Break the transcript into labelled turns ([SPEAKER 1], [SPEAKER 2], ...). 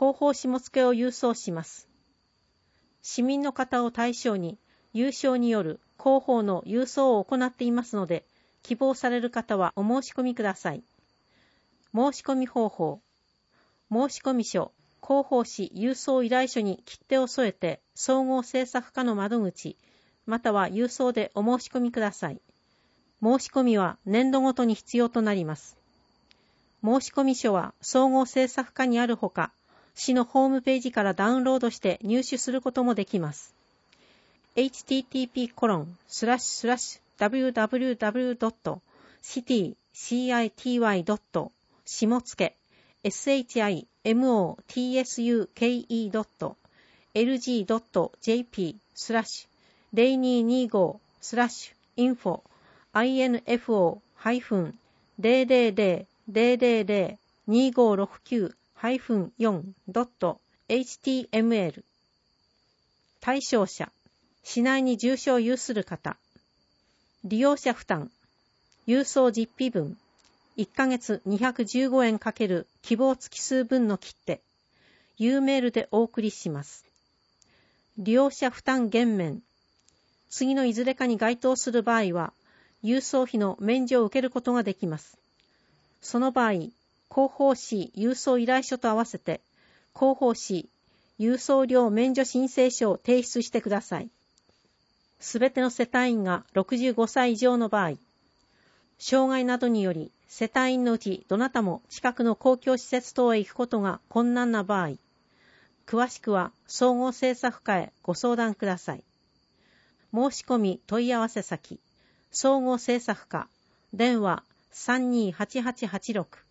[SPEAKER 1] 広報下野を郵送します。市民の方を対象に有償による広報の郵送を行っていますので、希望される方はお申し込みください。申し込み方法。申込書、広報誌郵送依頼書に切手を添えて、総合制作課の窓口、または郵送でお申し込みください。申し込みは年度ごとに必要となります。申込書は総合制作課にあるほか、市のホームページからダウンロードして入手することもできます。http://www.city.shimotsuke info.lg.jp/info-info-info-0002569-4.html 対象者、市内に住所を有する方。利用者負担。郵送実費分。1ヶ月215円×希望月数分の切手。Uメールでお送りします。利用者負担減免。次のいずれかに該当する場合は、郵送費の免除を受けることができます。その場合、広報誌郵送依頼書と合わせて、広報誌郵送料免除申請書を提出してください。すべての世帯員が65歳以上の場合、障害などにより世帯員のうちどなたも近くの公共施設等へ行くことが困難な場合、詳しくは総合政策課へご相談ください。申し込み問い合わせ先、総合政策課、電話328886